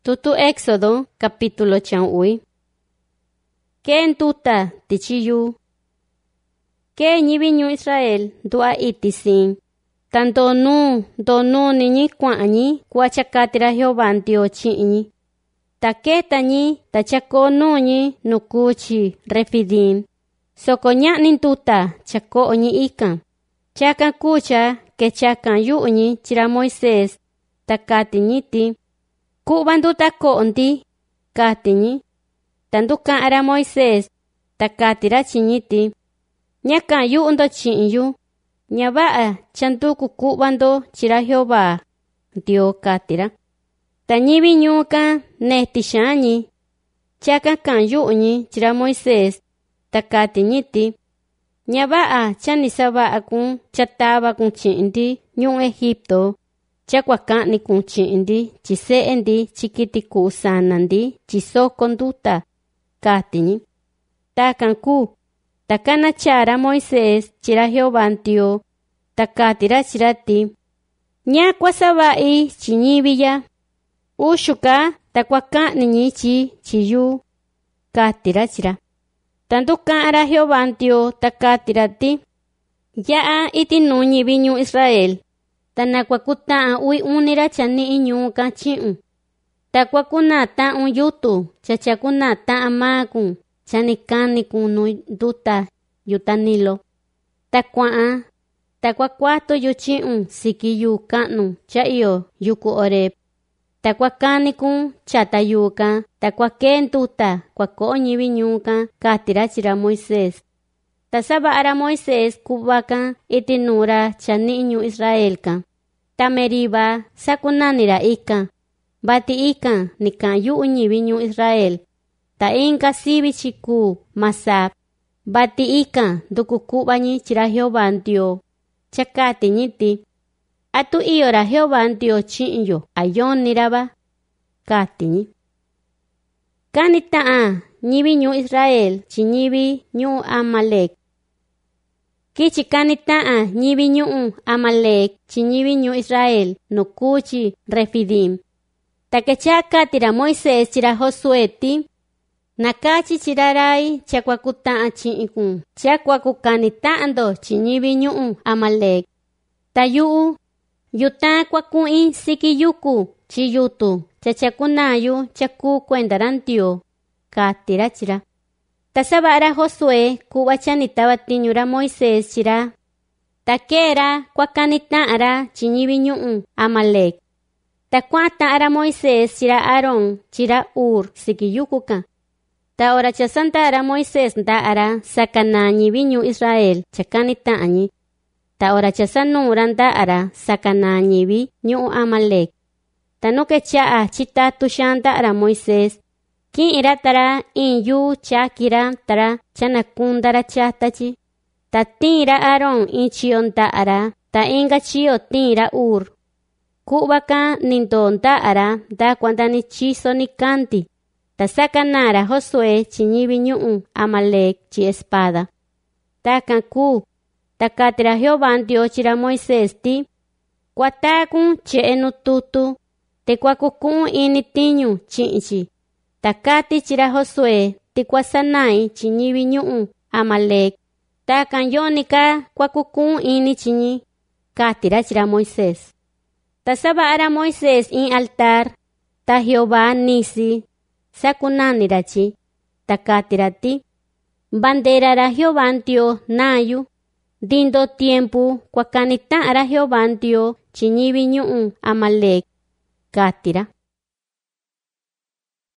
Tutu Éxodo capítulo chanui. Ken tuta tichiyu. Ke ñibiñu Israel dua itisin. Tan donu niñi kwa'ñi kuachakatira Jehová Dios chi'ñi. Taketañi tachakonuñi nukuchi Refidim. Sokoña'ni tuta chako'ñi ikan. Chakan kucha ke chakan yu'ñi chira Moisés. Takatiñiti. Kubanduta ko'ndi katiñi. Tanduka'ara Moisés. Takatira chiñiti. Ñakan yu'ndo chi'yu. Ñaba'a chanduku kubando chira Jehová Dios katira. Tañibi ñuka nehtishañi. Chakan kan yu'ñi chira Moisés. Takatiñiti. Ñaba'a chanisaba'a kun chataba kun chi'ndi ñu'un Egipto. Chakwaka'ni kun chi'ndi chise'endi chikiti ku'usanandi chisokonduta katiñi. Takan ku. Takana chara Moisés chira Jehová Dios. Takatira chirati. Ña kwasaba'i chiñibiya. Ushuka takwaka'niñi chiyu. Katira chira. Tanduka'ara Jehová Dios takatirati. Ya'a iti nuñibi ñu Israel. Tanakwakuta'an ui unira chani'i ñuka chi'un. Takwakunata'un yutu chachakunata'an makun. Chanikani kunu duta yutanilo. Takwa'an. Takwakuato yuchi'un sikiyu ka'nu cha'iyo yuku oreb. Takwakani kun chatayuka. Takwaken duta kwako ñibi ñuka katira chira Moisés. Tasaba'ara Moisés kubaka itinura chani'i ñu Israelka. Tameriba sakunanira ika. Bati ika nikan yu'u ñibi ñu Israel. Ta inka sibi chiku masap. Bati ika dukukubañi chira Jehová Dios. Chakati ñiti. Atu iyora Jehová Dios chi'yo ayon niraba. Katiñi. Kanita'a ñibi ñu Israel chiñibi ñu Amalek. Kichi kanita'a ñibi ñu Amalek chiñibi ñu Israel nukuchi Refidim. Takechakatira Moisés chira Josué ti. Nakachi chirarai chakwakuta'a chi'ikun. Chakwakukanita'ando chiñibi ñu Amalek. Tayu'u. Yuta kwaku'i sikiyuku chiyutu. Chachakunayu chaku kuendarantiyo. Katira chira. Tasaba'ara Josué kubachanitaba tiñura Moisés chira. Takera kwakanita'ara chiñibi ñu Amalek. Takuata'ara Moisés chira Aarón chira Ur sikiyukuka. Ta ora chasanta'ara Moisés nda'ara sakana ñibi ñu Israel chakanita'añi. Ta ora chasanura nda'ara sakana ñibi ñu Amalek. Tanuke cha'a chitatu shanta'ara Moisés. Ki'ira tara inyu chakira tara chanakundara chatachi. Ta tinra Aarón inchiyo nda'ara. Ta inga chiyo tinra Ur. Kubaka nindo nda'ara da kwandani chiso ni kanti. Ta sakanara Josué chiñibi ñu Amalek chi espada. Takan ku. Takatira Jehová Dios chira Moisés ti. Kuatakun che'enu tutu. Te kwakukun ini tiñu chi'chi. Takati chira Josué ti kwasanai chiñibi ñu Amalek. Takan yonika kwakukun ini chiñi. Katira chira Moisés. Tasaba'ara Moisés in altar. Ta Jehová nisi. Sakunanirachi. Takatirati. Banderara Jehová Dios nayu. Dindo tiempo kwakanita'ara Jehová Dios chiñibi ñu Amalek. Katira.